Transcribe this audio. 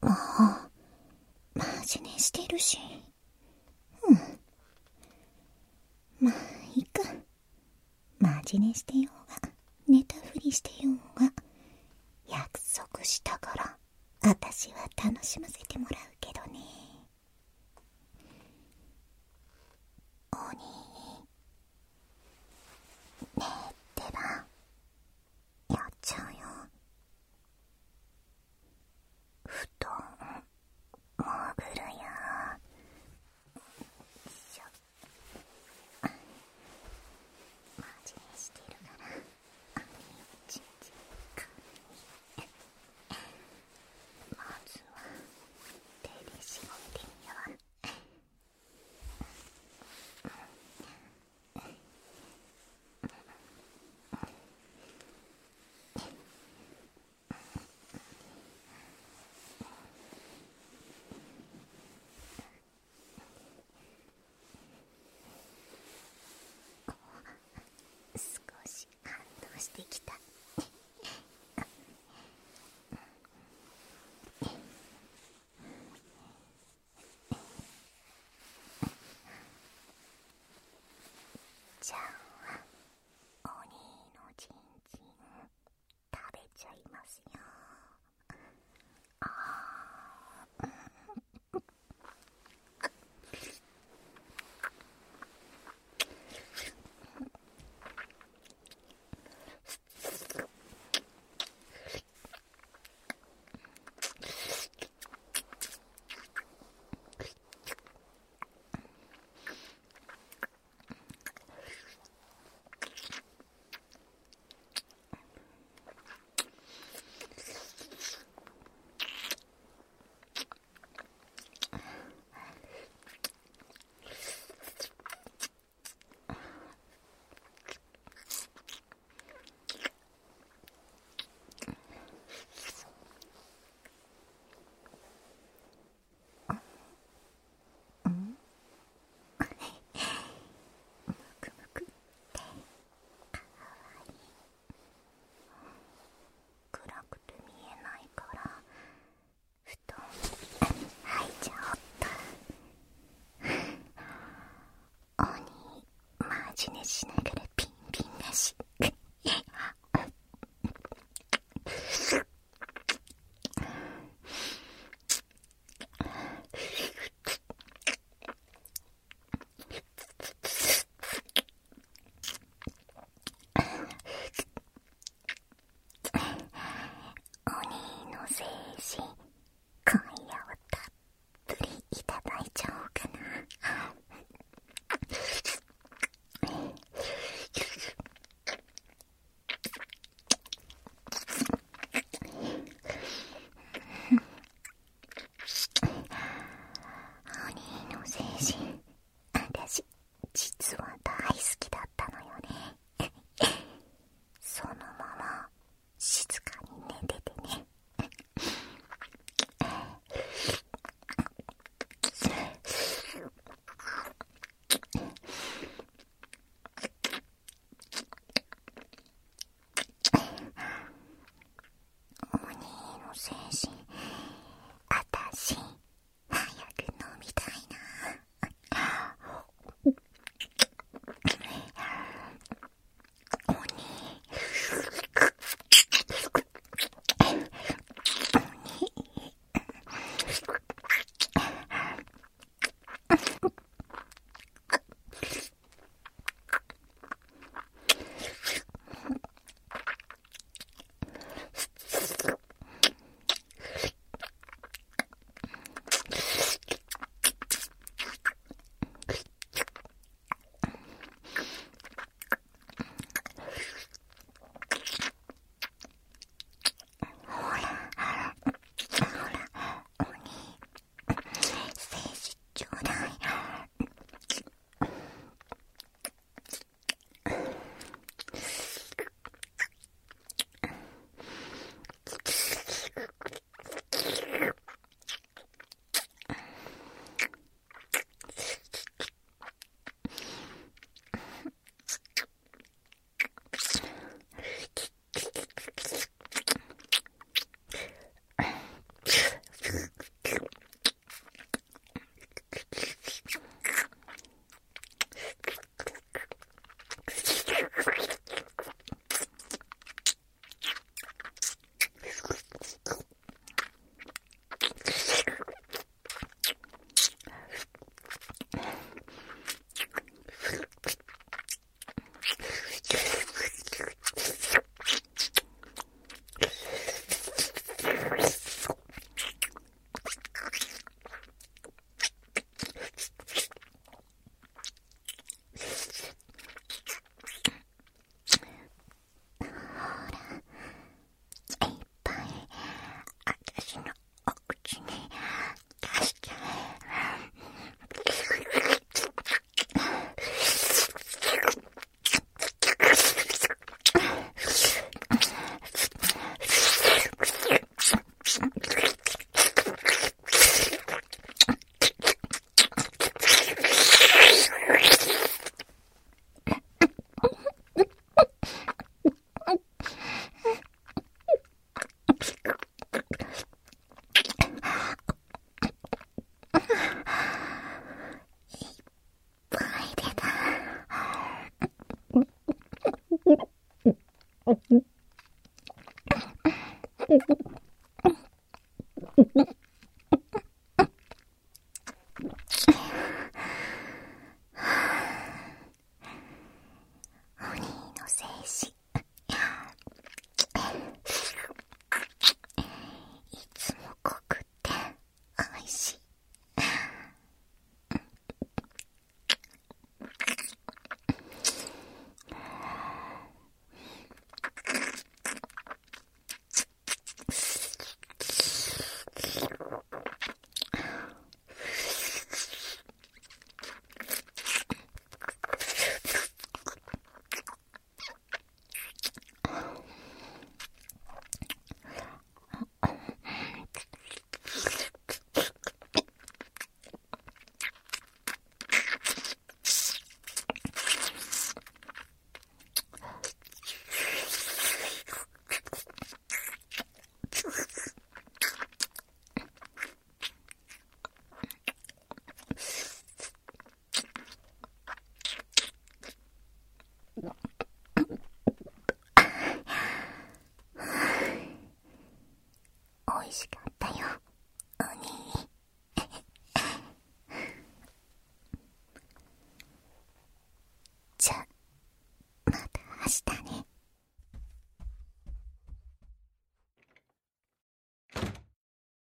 もうマジ寝してるし。まあいいか。マジ寝してようが寝たふりしてようが約束したから私は楽しませてもらうけどね。お兄、ねえってば、やっちゃうよ。布団もぐるよ。マジ寝してるからあれちんちんかまずは手で絞ってみよう。少し反応してきた。じゃあお兄のちんちん食べちゃいますよ。暗くて見えないから布団はいちゃおっと。お兄マジ寝しながらピンピンだし。お兄の精子今夜はたっぷりいただいちゃおうかな。お兄の精子私実は大好きだったのよね。そのまま静かに寝ててね。 お兄の精子、いつも濃くっておいしい。おいしかったよ、お兄。じゃ、また明日ね。